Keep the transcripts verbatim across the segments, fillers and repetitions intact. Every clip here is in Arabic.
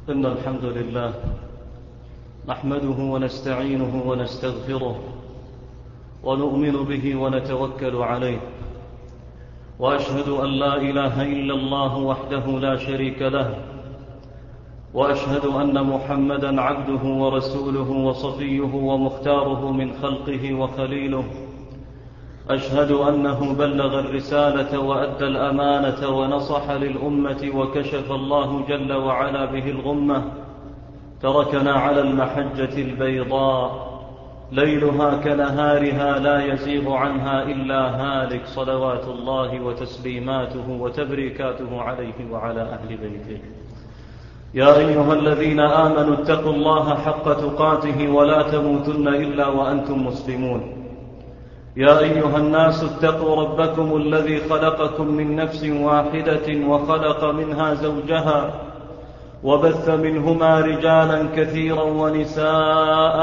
إن الحمد لله نحمده ونستعينه ونستغفره ونؤمن به ونتوكل عليه، وأشهد أن لا إله إلا الله وحده لا شريك له، وأشهد أن محمدًا عبده ورسوله وصفيه ومختاره من خلقه وخليله. أشهد أنه بلغ الرسالة وأدى الأمانة ونصح للأمة وكشف الله جل وعلا به الغمة. تركنا على المحجة البيضاء ليلها كنهارها لا يزيغ عنها إلا هالك، صلوات الله وتسليماته وتبريكاته عليه وعلى أهل بيته. يا أيها الذين آمنوا اتقوا الله حق تقاته ولا تموتن إلا وأنتم مسلمون. يا أيها الناس اتقوا ربكم الذي خلقكم من نفس واحدة وخلق منها زوجها وبث منهما رجالا كثيرا ونساء،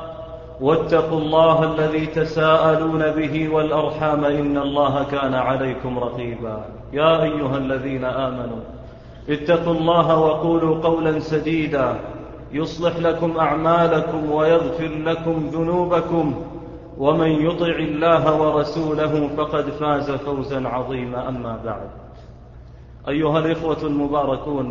واتقوا الله الذي تساءلون به والأرحام إن الله كان عليكم رقيبا. يا أيها الذين آمنوا اتقوا الله وقولوا قولا سديدا يصلح لكم أعمالكم ويغفر لكم ذنوبكم، ومن يطع الله ورسوله فقد فاز فوزا عظيما. أما بعد، أيها الإخوة المباركون،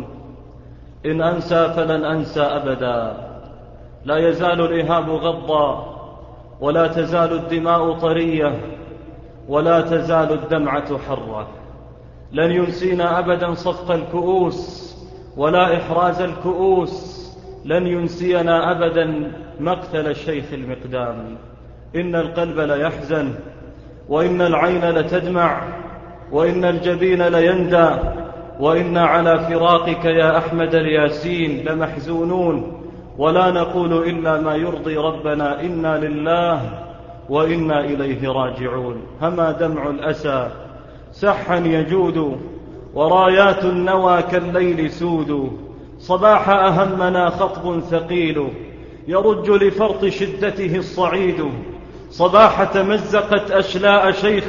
إن أنسى فلن أنسى أبدا. لا يزال الإهاب غضا، ولا تزال الدماء طرية، ولا تزال الدمعة حرة. لن ينسينا أبدا صفق الكؤوس ولا إحراز الكؤوس، لن ينسينا أبدا مقتل الشيخ المقدام. إن القلب ليحزن، وإن العين لتدمع، وإن الجبين ليندى، وإن على فراقك يا أحمد الياسين لمحزونون، ولا نقول إلا ما يرضي ربنا. إنا لله وإنا إليه راجعون. هما دمع الأسى سحا يجود، ورايات النوى كالليل سود. صباح أهمنا خطب ثقيل يرج لفرط شدته الصعيد. صباح تمزقت أشلاء شيخ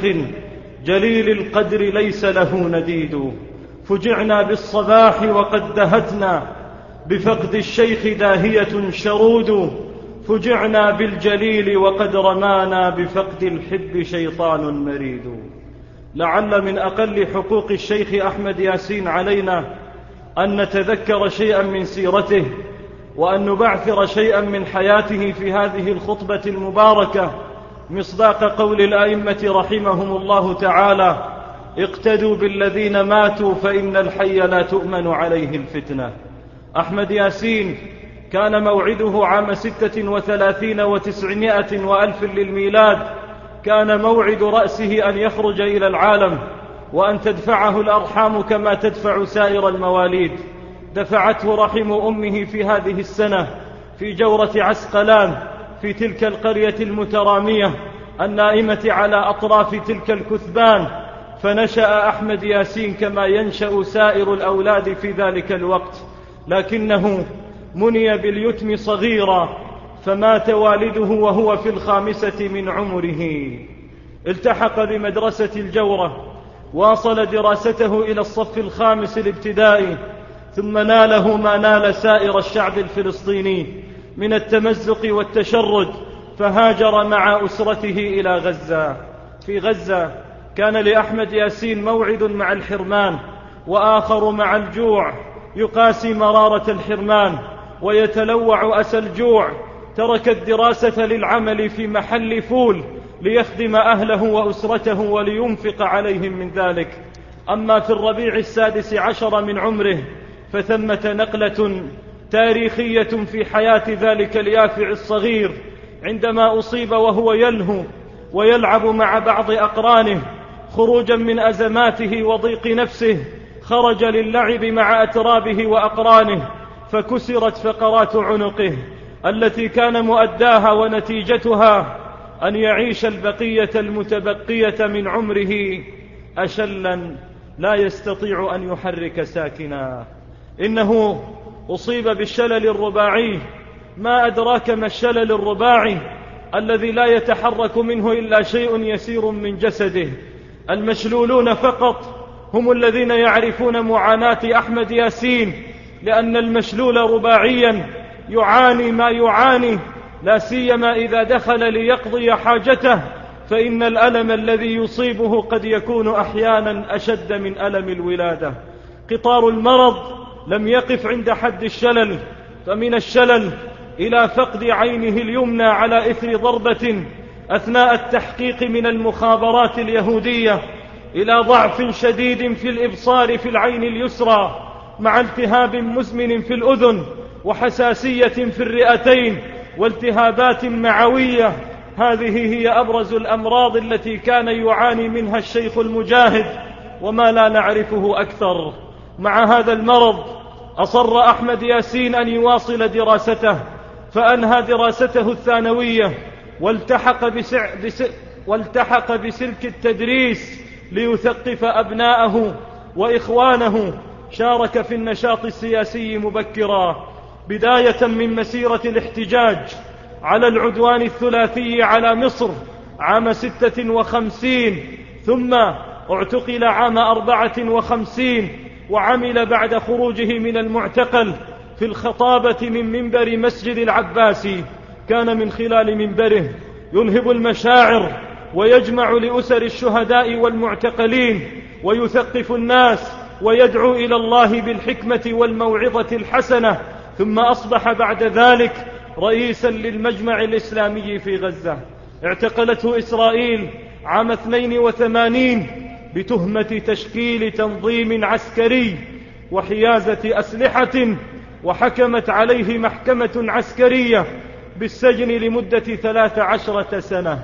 جليل القدر ليس له نديد. فجعنا بالصباح وقد دهتنا بفقد الشيخ داهية شرود. فجعنا بالجليل وقد رمانا بفقد الحب شيطان مريد. لعل من أقل حقوق الشيخ أحمد ياسين علينا أن نتذكر شيئا من سيرته، وأن نبعثر شيئا من حياته في هذه الخطبة المباركة، مصداق قول الآئمة رحمهم الله تعالى: اقتدوا بالذين ماتوا فإن الحي لا تؤمن عليه الفتنة. أحمد ياسين كان موعده عام ستة وثلاثين وتسعمائة وألف للميلاد. كان موعد رأسه أن يخرج إلى العالم، وأن تدفعه الأرحام كما تدفع سائر المواليد. دفعته رحم أمه في هذه السنة في جورة عسقلان، في تلك القرية المترامية النائمة على أطراف تلك الكثبان. فنشأ أحمد ياسين كما ينشأ سائر الأولاد في ذلك الوقت، لكنه مني باليتم صغيرا، فمات والده وهو في الخامسة من عمره. التحق بمدرسة الجورة، واصل دراسته إلى الصف الخامس الابتدائي، ثم ناله ما نال سائر الشعب الفلسطيني من التمزق والتشرد، فهاجر مع أسرته إلى غزة. في غزة كان لأحمد ياسين موعد مع الحرمان، وآخر مع الجوع، يقاسي مرارة الحرمان ويتلوع أسى الجوع. ترك الدراسة للعمل في محل فول ليخدم أهله وأسرته ولينفق عليهم من ذلك. أما في الربيع السادس عشر من عمره فثمة نقلة تاريخية في حياة ذلك اليافع الصغير، عندما أصيب وهو يلهو ويلعب مع بعض أقرانه. خروجا من أزماته وضيق نفسه خرج للعب مع أترابه وأقرانه، فكسرت فقرات عنقه التي كان مؤداها ونتيجتها أن يعيش البقية المتبقية من عمره أشلا لا يستطيع أن يحرك ساكنا. إنه أصيب بالشلل الرباعي. ما أدراك ما الشلل الرباعي؟ الذي لا يتحرك منه إلا شيء يسير من جسده. المشلولون فقط هم الذين يعرفون معاناة أحمد ياسين، لأن المشلول رباعيا يعاني ما يعاني، لا سيما إذا دخل ليقضي حاجته، فإن الألم الذي يصيبه قد يكون أحيانا أشد من ألم الولادة. قطار المرض لم يقف عند حد الشلل، فمن الشلل إلى فقد عينه اليمنى على إثر ضربة أثناء التحقيق من المخابرات اليهودية، إلى ضعف شديد في الإبصار في العين اليسرى، مع التهاب مزمن في الأذن، وحساسية في الرئتين، والتهابات معوية. هذه هي أبرز الأمراض التي كان يعاني منها الشيخ المجاهد، وما لا نعرفه أكثر. مع هذا المرض أصر أحمد ياسين أن يواصل دراسته، فأنهى دراسته الثانوية والتحق, بسع... بس... والتحق بسلك التدريس ليثقف أبناءه وإخوانه. شارك في النشاط السياسي مبكرا، بداية من مسيرة الاحتجاج على العدوان الثلاثي على مصر عام ستة وخمسين، ثم اعتقل عام أربعة وخمسين، وعمل بعد خروجه من المعتقل في الخطابة من منبر مسجد العباسي. كان من خلال منبره يلهب المشاعر ويجمع لأسر الشهداء والمعتقلين، ويثقف الناس ويدعو إلى الله بالحكمة والموعظة الحسنة. ثم أصبح بعد ذلك رئيسا للمجمع الإسلامي في غزة. اعتقلته إسرائيل عام اثنين وثمانين بتهمة تشكيل تنظيم عسكري وحيازة أسلحة، وحكمت عليه محكمة عسكرية بالسجن لمدة ثلاث عشرة سنة.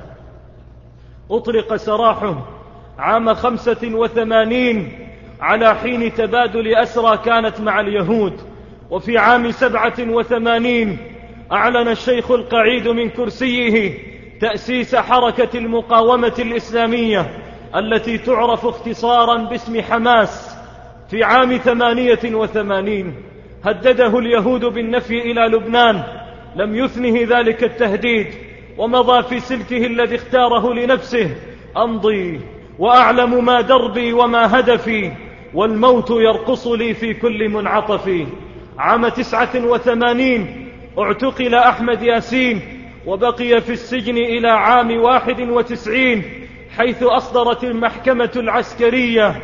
أطلق سراحه عام خمسة وثمانين على حين تبادل أسرى كانت مع اليهود. وفي عام سبعة وثمانين أعلن الشيخ القعيد من كرسيه تأسيس حركة المقاومة الإسلامية التي تعرف اختصارا باسم حماس. في عام ثمانية وثمانين هدده اليهود بالنفي إلى لبنان، لم يثنه ذلك التهديد، ومضى في سلكه الذي اختاره لنفسه: أمضي وأعلم ما دربي وما هدفي، والموت يرقص لي في كل منعطف. عام تسعة وثمانين اعتقل أحمد ياسين، وبقي في السجن إلى عام واحد وتسعين، حيث أصدرت المحكمة العسكرية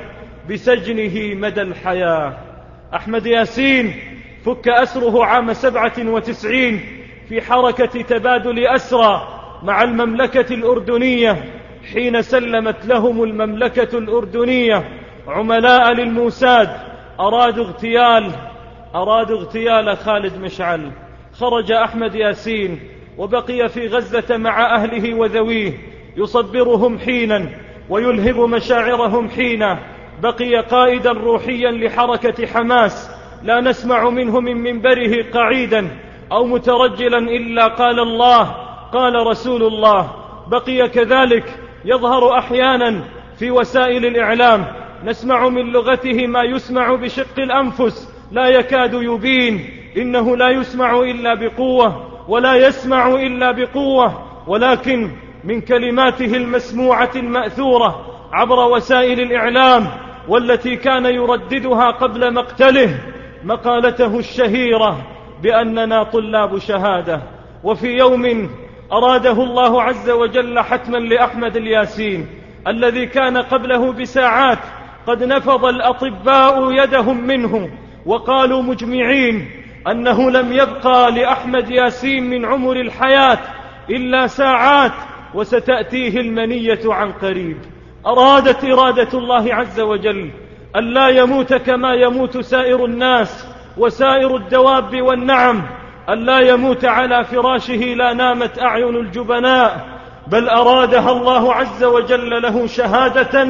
بسجنه مدى الحياة. أحمد ياسين فك أسره عام سبعة وتسعين في حركة تبادل أسرى مع المملكة الأردنية، حين سلمت لهم المملكة الأردنية عملاء للموساد أرادوا اغتيال أرادوا اغتيال خالد مشعل. خرج أحمد ياسين وبقي في غزة مع أهله وذويه، يصبرهم حينا ويلهب مشاعرهم حينا. بقي قائدا روحيا لحركة حماس، لا نسمع منه من منبره قعيدا أو مترجلا إلا قال الله قال رسول الله. بقي كذلك يظهر أحيانا في وسائل الإعلام، نسمع من لغته ما يسمع بشق الأنفس، لا يكاد يبين. إنه لا يسمع إلا بقوة ولا يسمع إلا بقوة، ولكن من كلماته المسموعة المأثورة عبر وسائل الإعلام، والتي كان يرددها قبل مقتله، مقالته الشهيرة بأننا طلاب شهادة. وفي يوم أراده الله عز وجل حتما لأحمد الياسين الذي كان قبله بساعات قد نفض الأطباء يدهم منه، وقالوا مجمعين أنه لم يبقى لأحمد ياسين من عمر الحياة إلا ساعات، وستأتيه المنية عن قريب. أرادت إرادة الله عز وجل أن لا يموت كما يموت سائر الناس وسائر الدواب والنعم، أن لا يموت على فراشه لا نامت أعين الجبناء، بل أرادها الله عز وجل له شهادة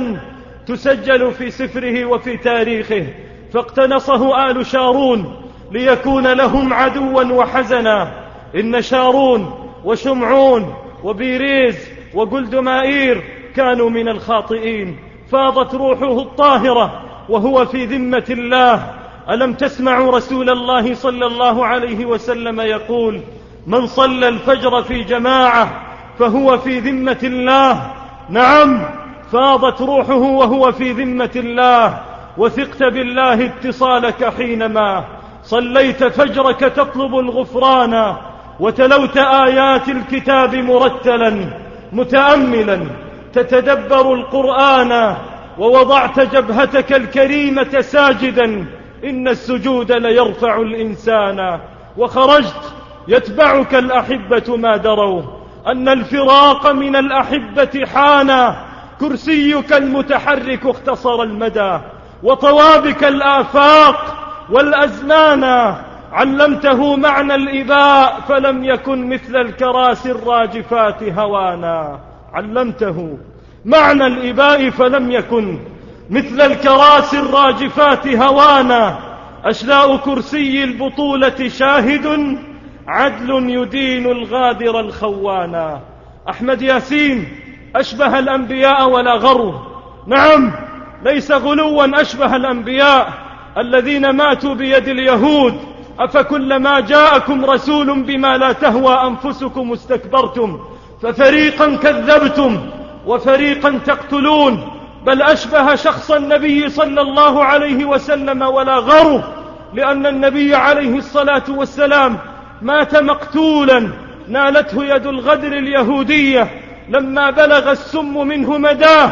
تسجل في سفره وفي تاريخه. فاقتنصه آل شارون ليكون لهم عدوا وحزنا. إن شارون وشمعون وبيريز وجلدمائير كانوا من الخاطئين، فاضت روحه الطاهرة وهو في ذمة الله. ألم تسمعوا رسول الله صلى الله عليه وسلم يقول: من صلى الفجر في جماعة فهو في ذمة الله؟ نعم، فاضت روحه وهو في ذمة الله. وثقت بالله اتصالك حينما صليت فجرك تطلب الغفران، وتلوت آيات الكتاب مرتلا متأملا تتدبر القرآن، ووضعت جبهتك الكريمة ساجدا، إن السجود ليرفع الإنسان. وخرجت يتبعك الأحبة ما دروا أن الفراق من الأحبة حانا، كرسيك المتحرك اختصر المدى، وطوابك الآفاق والأزمان. علمته معنى الإباء فلم يكن مثل الكراسي الراجفات هوانا، علمته معنى الإباء فلم يكن مثل الكراسي الراجفات هوانا. أشلاء كرسي البطولة شاهد، عدل يدين الغادر الخوانا. أحمد ياسين أشبه الأنبياء ولا غرو، نعم ليس غلوا أشبه الأنبياء الذين ماتوا بيد اليهود. أفكلما جاءكم رسول بما لا تهوى أنفسكم استكبرتم ففريقا كذبتم وفريقا تقتلون. بل أشبه شخص النبي صلى الله عليه وسلم ولا غرو، لأن النبي عليه الصلاة والسلام مات مقتولا، نالته يد الغدر اليهودية لما بلغ السم منه مداه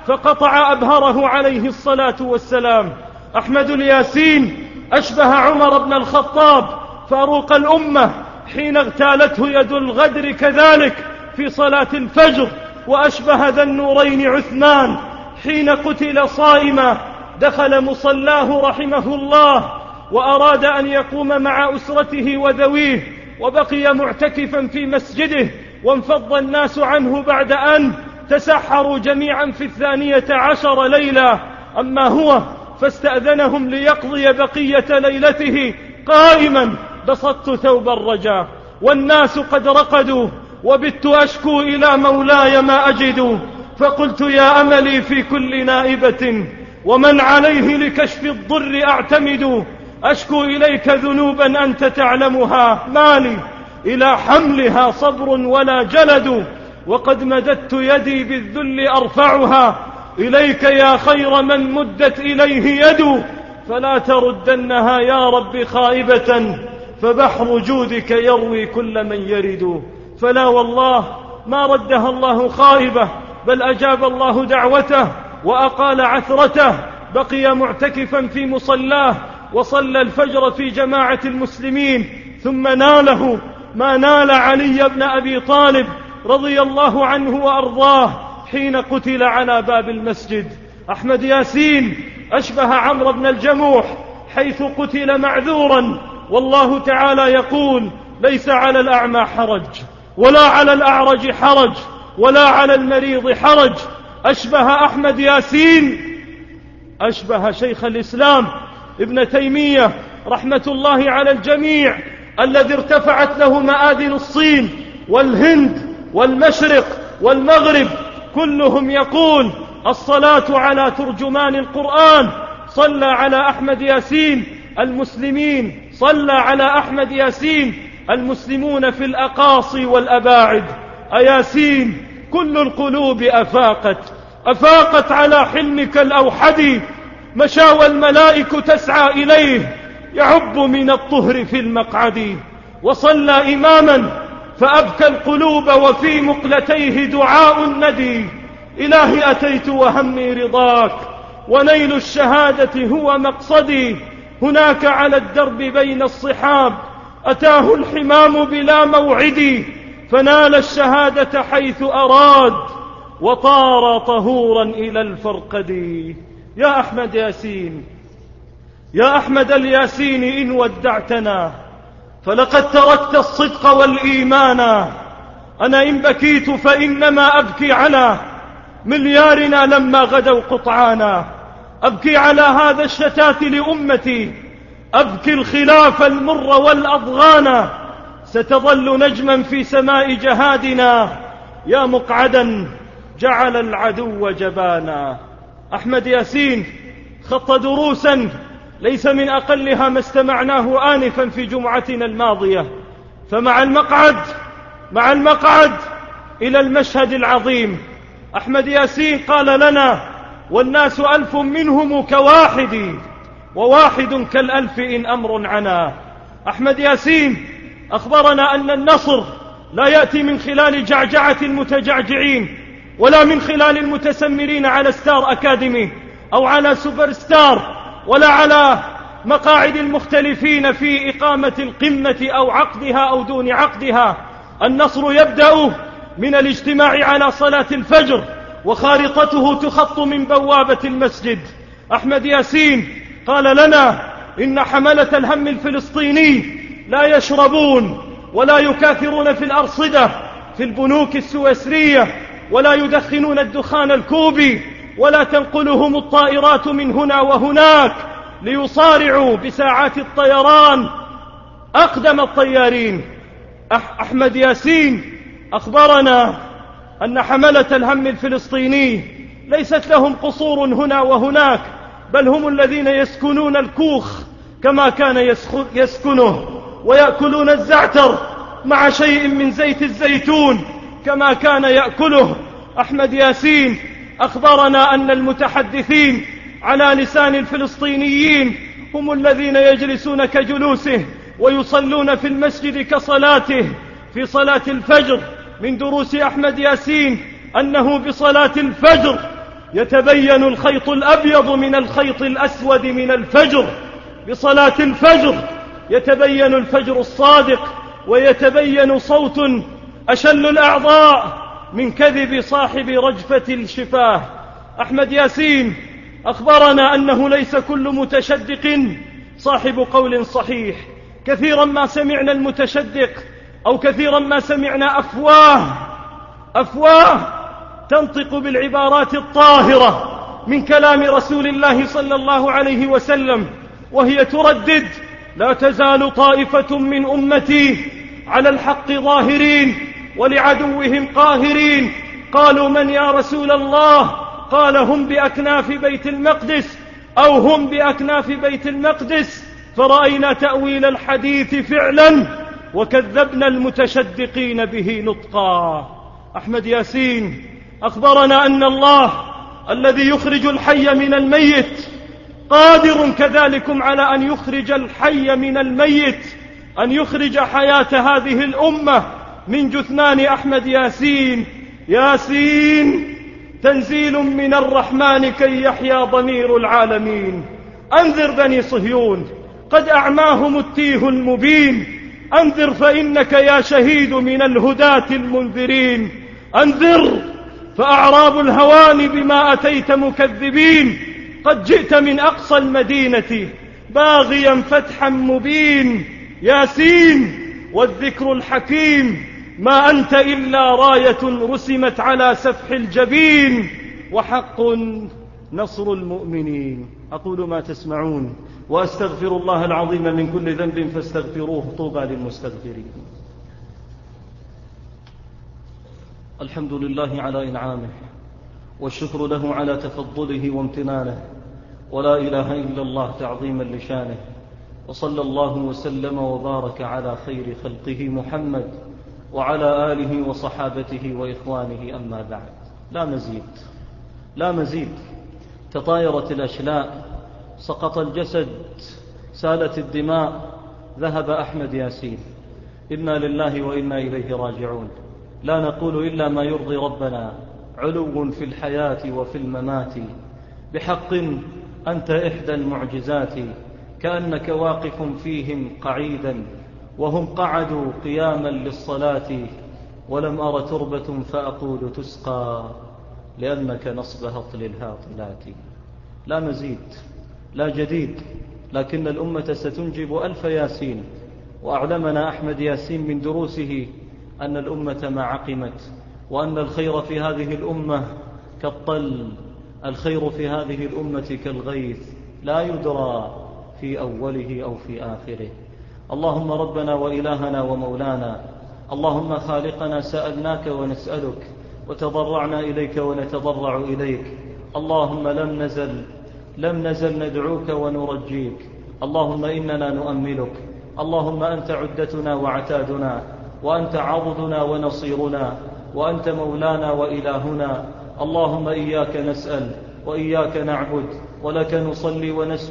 فقطع أبهره عليه الصلاة والسلام. أحمد الياسين أشبه عمر بن الخطاب فاروق الأمة حين اغتالته يد الغدر كذلك في صلاة الفجر، وأشبه ذا النورين عثمان حين قتل صائما دخل مصلاه رحمه الله وأراد أن يقوم مع أسرته وذويه، وبقي معتكفا في مسجده، وانفض الناس عنه بعد أن تسحروا جميعا في الثانية عشر ليلة. أما هو فاستأذنهم ليقضي بقية ليلته قائما، بسطت ثوب الرجاء والناس قد رقدوا، وبت أشكو إلى مولاي ما أجد، فقلت يا أملي في كل نائبة ومن عليه لكشف الضر أعتمد. أشكو إليك ذنوبا أنت تعلمها، مالي إلى حملها صبر ولا جلد، وقد مددت يدي بالذل أرفعها إليك يا خير من مدت إليه يد، فلا تردنها يا رب خائبة، فبحر جودك يروي كل من يرد. فلا والله ما ردها الله خائبة، بل أجاب الله دعوته وأقال عثرته، بقي معتكفا في مصلاه وصلى الفجر في جماعة المسلمين، ثم ناله ما نال علي بن أبي طالب رضي الله عنه وأرضاه حين قتل على باب المسجد. أحمد ياسين أشبه عمرو بن الجموح حيث قتل معذورا، والله تعالى يقول ليس على الأعمى حرج ولا على الأعرج حرج ولا على المريض حرج. أشبه أحمد ياسين أشبه شيخ الإسلام ابن تيمية رحمة الله على الجميع، الذي ارتفعت له مآذن الصين والهند والمشرق والمغرب، كلهم يقول الصلاة على ترجمان القرآن. صلى على أحمد ياسين المسلمين، صلى على أحمد ياسين المسلمون في الأقاصي والأباعد. أياسين كل القلوب أفاقت أفاقت على حلمك الأوحد، مشاوى الملائك تسعى إليه يعب من الطهر في المقعد. وصلى إماما فأبكى القلوب وفي مقلتيه دعاء الندي، إلهي أتيت وهمي رضاك ونيل الشهادة هو مقصدي. هناك على الدرب بين الصحاب أتاه الحمام بلا موعد، فنال الشهادة حيث أراد وطار طهورا إلى الفرقد. يا أحمد ياسين، يا أحمد الياسين إن ودعتنا فلقد تركت الصدق والإيمان. أنا إن بكيت فإنما أبكي على مليارنا لما غدوا قطعانا، أبكي على هذا الشتات لأمتي، أبكي الخلاف المر والأضغان. ستظل نجما في سماء جهادنا يا مقعدا جعل العدو جبانا. أحمد ياسين خط دروسا ليس من أقلها ما استمعناه آنفا في جمعتنا الماضية. فمع المقعد مع المقعد إلى المشهد العظيم، أحمد ياسين قال لنا والناس ألف منهم كواحد، وواحد كالألف إن أمر عنا. أحمد ياسين أخبرنا أن النصر لا يأتي من خلال جعجعة المتجعجعين ولا من خلال المتسمرين على ستار أكاديمي أو على سوبر ستار ولا على مقاعد المختلفين في إقامة القمة أو عقدها أو دون عقدها. النصر يبدأ من الاجتماع على صلاة الفجر وخارطته تخط من بوابة المسجد. أحمد ياسين قال لنا إن حملة الهم الفلسطيني لا يشربون ولا يكاثرون في الأرصدة في البنوك السويسرية ولا يدخنون الدخان الكوبي ولا تنقلهم الطائرات من هنا وهناك ليصارعوا بساعات الطيران أقدم الطيارين. أحمد ياسين أخبرنا أن حملة الهم الفلسطيني ليست لهم قصور هنا وهناك، بل هم الذين يسكنون الكوخ كما كان يسكنه، ويأكلون الزعتر مع شيء من زيت الزيتون كما كان يأكله. أحمد ياسين أخبرنا أن المتحدثين على لسان الفلسطينيين هم الذين يجلسون كجلوسه ويصلون في المسجد كصلاته. في صلاة الفجر من دروس أحمد ياسين أنه بصلاة الفجر يتبين الخيط الأبيض من الخيط الأسود من الفجر. بصلاة الفجر يتبين الفجر الصادق ويتبين صوت أشل الأعضاء من كذب صاحب رجفة الشفاه. أحمد ياسين أخبرنا أنه ليس كل متشدق صاحب قول صحيح. كثيرا ما سمعنا المتشدق أو كثيرا ما سمعنا أفواه أفواه تنطق بالعبارات الطاهرة من كلام رسول الله صلى الله عليه وسلم وهي تردد: لا تزال طائفة من أمتي على الحق ظاهرين ولعدوهم قاهرين. قالوا: من يا رسول الله؟ قال: هم بأكناف بيت المقدس أو هم بأكناف بيت المقدس. فرأينا تأويل الحديث فعلا وكذبنا المتشدقين به نطقا. أحمد ياسين أخبرنا أن الله الذي يخرج الحي من الميت قادر كذلكم على أن يخرج الحي من الميت، أن يخرج حياة هذه الأمة من جثمان أحمد ياسين. ياسين تنزيل من الرحمن كي يحيا ضمير العالمين. أنذر بني صهيون قد أعماهم التيه المبين. أنذر فإنك يا شهيد من الهداة المنذرين. أنذر فأعراب الهوان بما أتيت مكذبين. قد جئت من أقصى المدينة باغيا فتحا مبين. ياسين والذكر الحكيم ما أنت إلا راية رسمت على سفح الجبين، وحق نصر المؤمنين. أقول ما تسمعون وأستغفر الله العظيم من كل ذنب فاستغفروه. طوبى للمستغفرين. الحمد لله على إنعامه والشكر له على تفضله وامتنانه، ولا إله إلا الله تعظيما لشانه. وصلى الله وسلم وبارك على خير خلقه محمد وعلى آله وصحابته وإخوانه. أما بعد، لا مزيد لا مزيد. تطايرت الأشلاء، سقط الجسد، سالت الدماء، ذهب أحمد ياسين. إنا لله وإنا إليه راجعون. لا نقول إلا ما يرضي ربنا، علو في الحياة وفي الممات. بحق أنت إحدى المعجزات، كأنك واقف فيهم قعيدا وهم قعدوا قياما للصلاة. ولم أر تربة فأقول تسقى، لأنك نصب هطل الهاطلات. لا مزيد لا جديد، لكن الأمة ستنجب ألف ياسين. وأعلمنا أحمد ياسين من دروسه أن الأمة ما عقمت، وأن الخير في هذه الأمة كالطل، الخير في هذه الأمة كالغيث، لا يدرى في أوله أو في آخره. اللهم ربنا وإلهنا ومولانا، اللهم خالقنا، سألناك ونسألك، وتضرعنا إليك ونتضرع إليك. اللهم لم نزل لم نزل ندعوك ونرجيك. اللهم إننا نؤملك. اللهم أنت عدتنا وعتادنا، وأنت عضدنا ونصيرنا، وأنت مولانا وإلهنا. اللهم إياك نسأل وإياك نعبد، ولك نصلي ونسجد،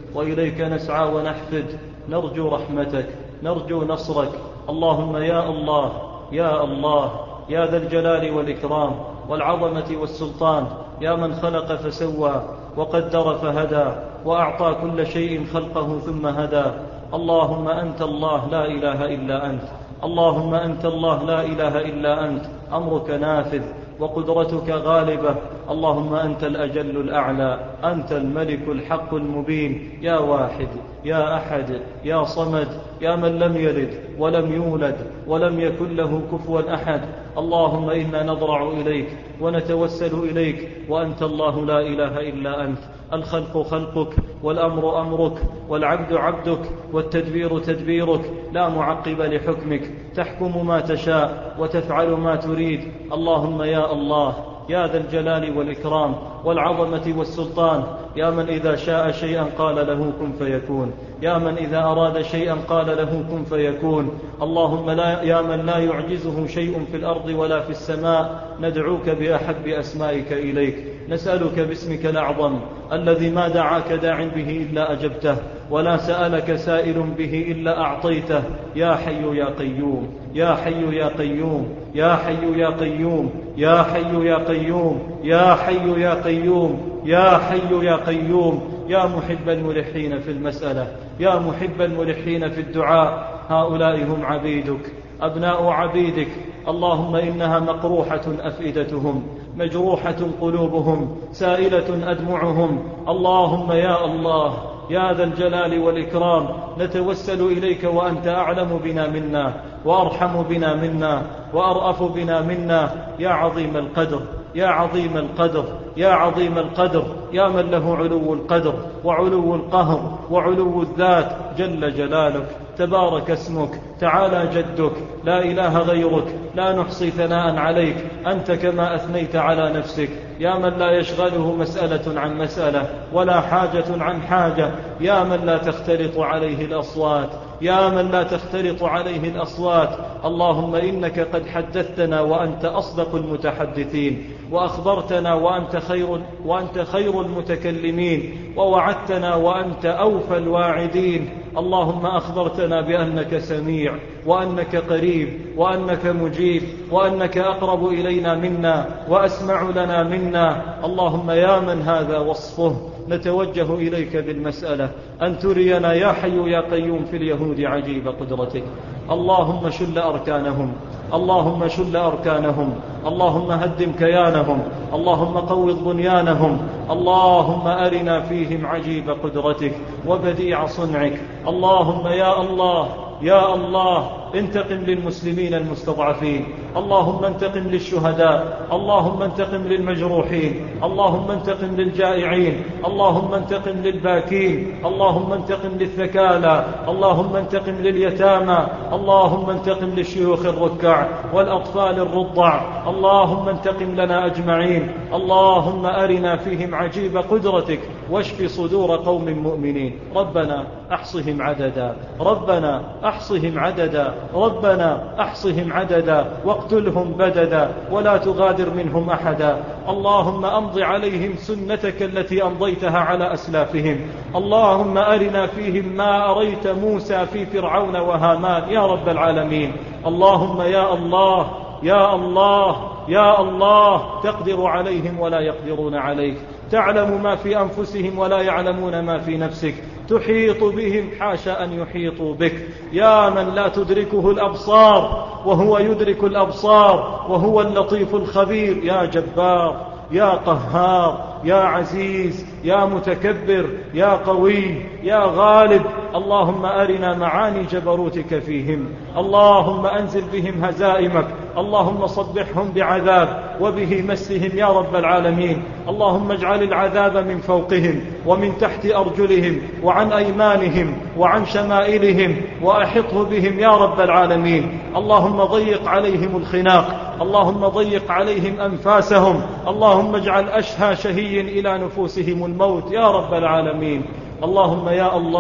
وإليك نسعى ونحفد، نرجو رحمتك، نرجو نصرك. اللهم يا الله يا الله يا ذا الجلال والإكرام والعظمة والسلطان، يا من خلق فسوى وقدر فهدى وأعطى كل شيء خلقه ثم هدى. اللهم أنت الله لا إله إلا أنت، اللهم أنت الله لا إله إلا أنت، أمرك نافذ وقدرتك غالبة. اللهم أنت الأجل الأعلى، أنت الملك الحق المبين، يا واحد يا أحد يا صمد، يا من لم يلد ولم يولد ولم يكن له كفوا أحد. اللهم إنا نضرع إليك ونتوسل إليك، وأنت الله لا إله إلا أنت. الخلق خلقك والأمر أمرك والعبد عبدك والتدبير تدبيرك، لا معقب لحكمك، تحكم ما تشاء وتفعل ما تريد. اللهم يا الله يا ذا الجلال والإكرام والعظمة والسلطان، يا من إذا شاء شيئا قال له كن فيكون، يا من إذا أراد شيئا قال له كن فيكون. اللهم لا يا من لا يعجزه شيء في الأرض ولا في السماء، ندعوك بأحب أسمائك إليك، نسألك باسمك الأعظم الذي ما دعاك داع به إلا أجبته، ولا سألك سائل به إلا أعطيته. يا حي يا قيوم يا حي يا قيوم يا حي يا قيوم يا حي يا قيوم يا حي يا قيوم يا حي يا قيوم، يا محب الملحين في المسألة، يا محب الملحين في الدعاء. هؤلاء هم عبيدك أبناء عبيدك. اللهم إنها مقروحة أفئدتهم، مجروحة قلوبهم، سائلة أدمعهم. اللهم يا الله يا ذا الجلال والإكرام، نتوسل إليك وأنت أعلم بنا منا وأرحم بنا منا وأرأف بنا منا. يا عظيم القدر يا عظيم القدر يا عظيم القدر، يا من له علو القدر وعلو القهر وعلو الذات، جل جلالك، تبارك اسمك، تعالى جدك، لا إله غيرك، لا نحصي ثناء عليك، أنت كما أثنيت على نفسك. يا من لا يشغله مسألة عن مسألة ولا حاجة عن حاجة، يا من لا تختلط عليه الأصوات، يا من لا تختلط عليه الأصوات. اللهم إنك قد حدثتنا وأنت أصدق المتحدثين، وأخبرتنا وأنت خير, وأنت خير المتكلمين، ووعدتنا وأنت أوفى الواعدين. اللهم أخبرتنا بأنك سميع وأنك قريب وأنك مجيب وأنك أقرب إلينا منا وأسمع لنا منا. اللهم يا من هذا وصفه، نتوجه إليك بالمسألة أن ترينا يا حي يا قيوم في اليهود عجيب قدرتك. اللهم شل أركانهم، اللهم شل أركانهم، اللهم هدم كيانهم، اللهم قوض بنيانهم. اللهم أرنا فيهم عجيب قدرتك وبديع صنعك. اللهم يا الله يا الله انتقم للمسلمين المستضعفين، اللهم انتقم للشهداء، اللهم انتقم للمجروحين، اللهم انتقم للجائعين، اللهم انتقم للباكين، اللهم انتقم للثكالى، اللهم انتقم لليتامى، اللهم انتقم للشيوخ الركع والأطفال الرضع. اللهم انتقم لنا أجمعين. اللهم أرنا فيهم عجيب قدرتك واشف صدور قوم مؤمنين. ربنا أحصهم عددا، ربنا أحصهم عددا، ربنا أحصهم عددا واقتلهم بددا ولا تغادر منهم أحدا. اللهم أمض عليهم سنتك التي أمضيتها على أسلافهم. اللهم أرنا فيهم ما أريت موسى في فرعون وهامان يا رب العالمين. اللهم يا الله يا الله يا الله تقدر عليهم ولا يقدرون عليك، تعلم ما في أنفسهم ولا يعلمون ما في نفسك، تحيط بهم حاشا أن يحيطوا بك، يا من لا تدركه الأبصار وهو يدرك الأبصار وهو اللطيف الخبير. يا جبار يا قهار يا عزيز يا متكبر يا قوي يا غالب. اللهم أرنا معاني جبروتك فيهم، اللهم أنزل بهم هزائمك، اللهم صبحهم بعذاب وبه مسهم يا رب العالمين. اللهم اجعل العذاب من فوقهم ومن تحت أرجلهم وعن أيمانهم وعن شمائلهم، وأحطه بهم يا رب العالمين. اللهم ضيق عليهم الخناق، اللهم ضيق عليهم أنفاسهم، اللهم اجعل أشهى شهي إلى نفوسهم الموت يا رب العالمين. اللهم يا الله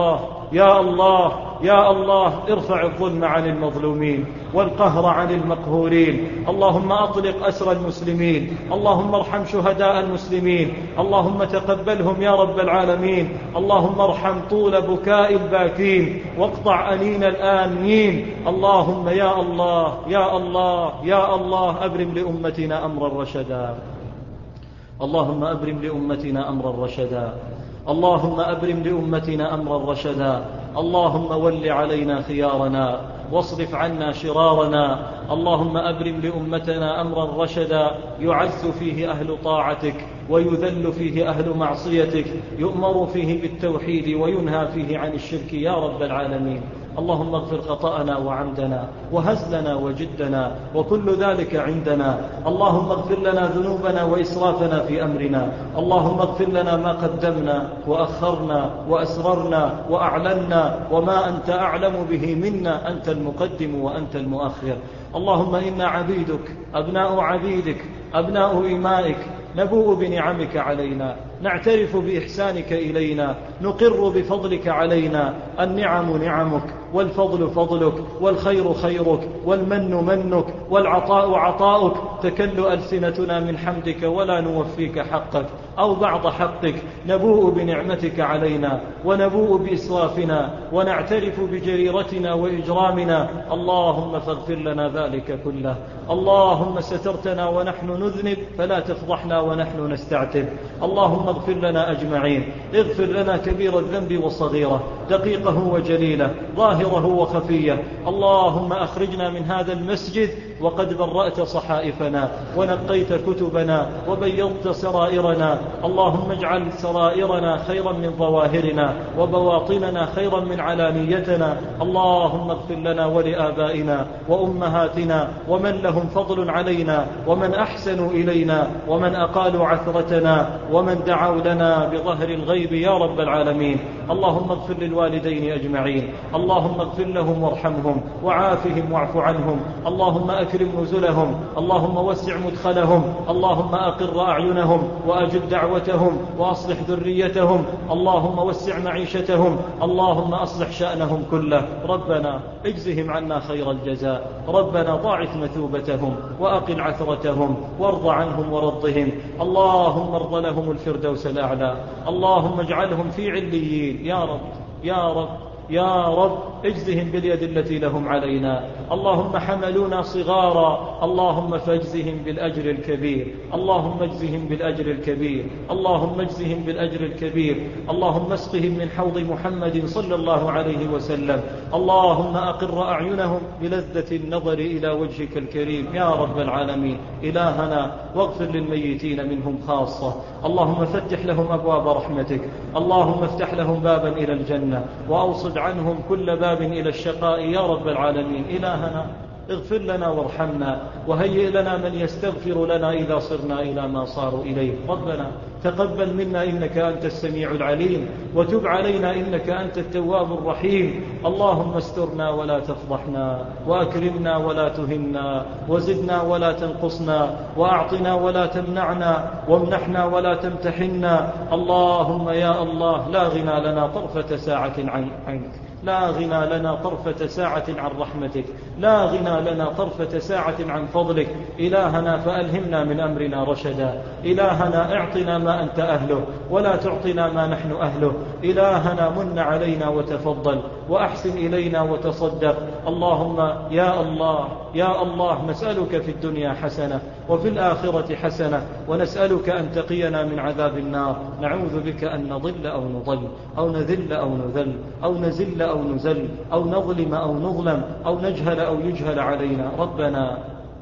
يا الله يا الله ارفع الظلم عن المظلومين والقهر عن المقهورين. اللهم أطلق أسر المسلمين، اللهم ارحم شهداء المسلمين، اللهم تقبلهم يا رب العالمين. اللهم ارحم طول بكاء الباكين واقطع أنين الآنين. اللهم يا الله يا الله يا الله أبرم لأمتنا أمرا رشدا. اللهم أبرم لأمتنا أمرا رشدا. اللهم أبرم لأمتنا أمرا رشدا. اللهم ول علينا خيارنا واصرف عنا شرارنا. اللهم أبرم لأمتنا أمرا رشدا يعز فيه أهل طاعتك ويذل فيه أهل معصيتك، يؤمر فيه بالتوحيد وينهى فيه عن الشرك يا رب العالمين. اللهم اغفر خطأنا وعمدنا وهزلنا وجدنا وكل ذلك عندنا. اللهم اغفر لنا ذنوبنا وإسرافنا في أمرنا. اللهم اغفر لنا ما قدمنا وأخرنا وأسررنا وأعلنا وما أنت أعلم به منا، أنت المقدم وأنت المؤخر. اللهم إنا عبيدك أبناء عبيدك أبناء إمائك، نبوء بنعمك علينا، نعترف بإحسانك إلينا، نقر بفضلك علينا. النعم نعمك والفضل فضلك والخير خيرك والمن منك والعطاء عطاؤك. تكل ألسنتنا من حمدك ولا نوفيك حقك أو بعض حقك. نبوء بنعمتك علينا ونبوء بإسرافنا ونعترف بجريرتنا وإجرامنا. اللهم فاغفر لنا ذلك كله. اللهم سترتنا ونحن نذنب فلا تفضحنا ونحن نستعتب. اللهم اغفر لنا أجمعين. اغفر لنا كبير الذنب وصغيره، دقيقه وجليله، ظاهره وخفيه. اللهم أخرجنا من هذا المسجد وقد برأت صحائفنا ونقيت كتبنا وبيضت سرائرنا. اللهم اجعل سرائرنا خيرا من ظواهرنا وبواطننا خيرا من علانيتنا. اللهم اغفر لنا ولآبائنا وأمهاتنا ومن لهم فضل علينا ومن أحسنوا إلينا ومن أقالوا عثرتنا ومن دعوا لنا بظهر الغيب يا رب العالمين. اللهم اغفر للوالدين أجمعين. اللهم اغفر لهم وارحمهم وعافهم واعف عنهم. اللهم أكرم نزلهم. اللهم وسع مدخلهم. اللهم أقر أعينهم وأجب دعوتهم وأصلح ذريتهم. اللهم وسع معيشتهم. اللهم أصلح شأنهم كله. ربنا اجزهم عنا خير الجزاء. ربنا ضاعف مثوبتهم وأقل عثرتهم وارض عنهم ورضهم. اللهم ارض لهم الفردوس الأعلى. اللهم اجعلهم في عليين يا رب يا رب يا رب. اجزهم باليد التي لهم علينا. اللهم حملونا صغارا، اللهم فاجزهم بالأجر الكبير. اللهم اجزهم بالأجر الكبير. اللهم اجزهم بالأجر الكبير. اللهم اسقهم من حوض محمد صلى الله عليه وسلم. اللهم أقر أعينهم بلذة النظر إلى وجهك الكريم يا رب العالمين. إلهنا واغفر للميتين منهم خاصة. اللهم فتح لهم أبواب رحمتك. اللهم افتح لهم بابا إلى الجنة وأوصد عنهم كل باب إلى الشقاء يا رب العالمين. إلهنا اغفر لنا وارحمنا وهيئ لنا من يستغفر لنا إذا صرنا إلى ما صاروا إليه. ربنا تقبل منا إنك أنت السميع العليم وتب علينا إنك أنت التواب الرحيم. اللهم استرنا ولا تفضحنا وأكرمنا ولا تهنا وزدنا ولا تنقصنا وأعطنا ولا تمنعنا وامنحنا ولا تمتحنا. اللهم يا الله لا غنى لنا طرفة ساعة عنك، لا غنى لنا طرفة ساعة عن رحمتك، لا غنى لنا طرفة ساعة عن فضلك. إلهنا فألهمنا من أمرنا رشدا. إلهنا اعطنا ما أنت أهله ولا تعطنا ما نحن أهله. إلهنا من علينا وتفضل وأحسن إلينا وتصدق. اللهم يا الله يا الله نسألك في الدنيا حسنة وفي الآخرة حسنة، ونسألك أن تقينا من عذاب النار. نعوذ بك أن نضل أو نضل أو نذل أو نذل أو نزل أو نزل أو نظلم أو نظلم أو نجهل أو يجهل علينا. ربنا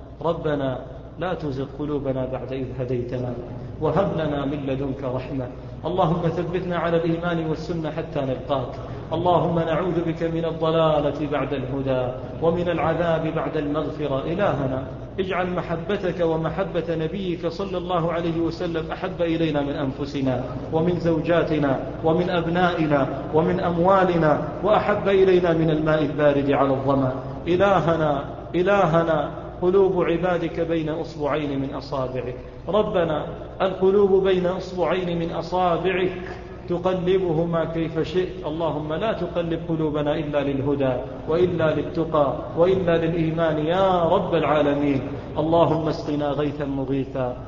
ربنا لا تزغ قلوبنا بعد إذ هديتنا وهب لنا من لدنك رحمة. اللهم ثبتنا على الإيمان والسنة حتى نلقاك. اللهم نعوذ بك من الضلالة بعد الهدى ومن العذاب بعد المغفرة. إلهنا اجعل محبتك ومحبة نبيك صلى الله عليه وسلم أحب إلينا من أنفسنا ومن زوجاتنا ومن أبنائنا ومن أموالنا، وأحب إلينا من الماء البارد على الظمأ. إلهنا إلهنا قلوب عبادك بين أصبعين من أصابعك. ربنا القلوب بين أصبعين من أصابعك تقلبهما كيف شئت. اللهم لا تقلب قلوبنا إلا للهدى وإلا للتقى وإلا للإيمان يا رب العالمين. اللهم اسقنا غيثا مغيثا،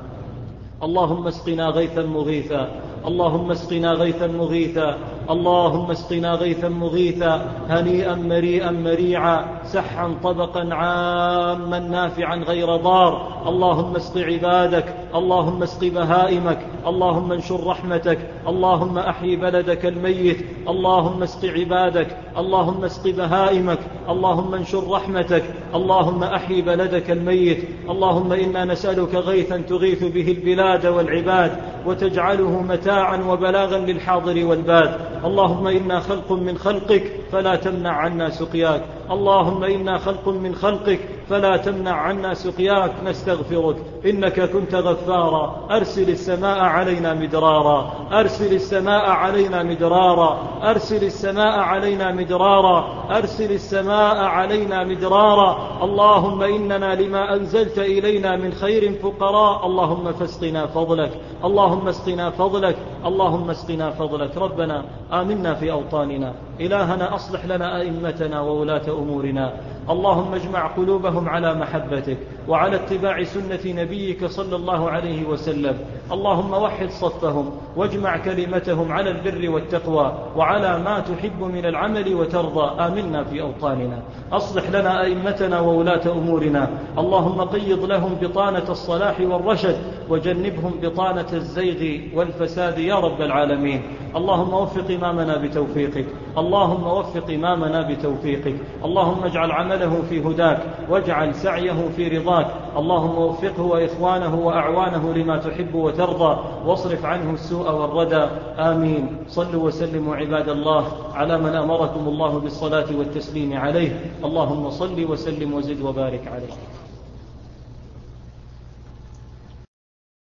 اللهم اسقنا غيثا مغيثا، اللهم اسقنا غيثا مغيثا، اللهم اسقنا غيثا مغيثا، هنيئا مريئا مريعا، سحا طبقا عاما نافعا غير ضار. اللهم اسق عبادك، اللهم اسق بهائمك، اللهم انشر رحمتك، اللهم أحيي بلدك الميت، اللهم اسق عبادك، اللهم اسق بهائمك، اللهم انشر رحمتك، اللهم أحيي بلدك الميت. اللهم إنا نسألك غيثا تغيث به البلاد والعباد وتجعله متاعا وبلاغا للحاضر والباد. اللهم إنا خلق من خلقك فلا تمنع عنا سقياك، اللهم إنا خلق من خلقك فلا تمنع عنا سقياك. نستغفرك إنك كنت غفارا، أرسل السماء علينا مدرارا، أرسل السماء علينا مدرارا، أرسل السماء علينا مدرارا، أرسل السماء علينا مدرارا. اللهم إننا لما أنزلت إلينا من خير فقراء، اللهم فاسقنا فضلك، اللهم اسقنا فضلك، اللهم اسقنا فضلك. ربنا آمنا في أوطاننا، إلهنا أصلح لنا أئمتنا وولاة أمورنا، اللهم اجمع قلوبهم على محبتك وعلى اتباع سنة نبيك صلى الله عليه وسلم. اللهم وحد صفهم واجمع كلمتهم على البر والتقوى وعلى ما تحب من العمل وترضى. آمنا في أوطاننا، أصلح لنا أئمتنا وولاة أمورنا، اللهم قيض لهم بطانة الصلاح والرشد وجنبهم بطانة الزيغ والفساد يا رب العالمين. اللهم وفق إمامنا بتوفيقك، اللهم وفق إمامنا بتوفيقك، اللهم اجعل عمله في هداك واجعل سعيه في رضاك، اللهم وفقه وإخوانه وأعوانه لما تحب وترضى واصرف عنه السوء والردى. آمين. صلوا وسلموا عباد الله على من أمركم الله بالصلاة والتسليم عليه. اللهم صل وسلم وزد وبارك عليه.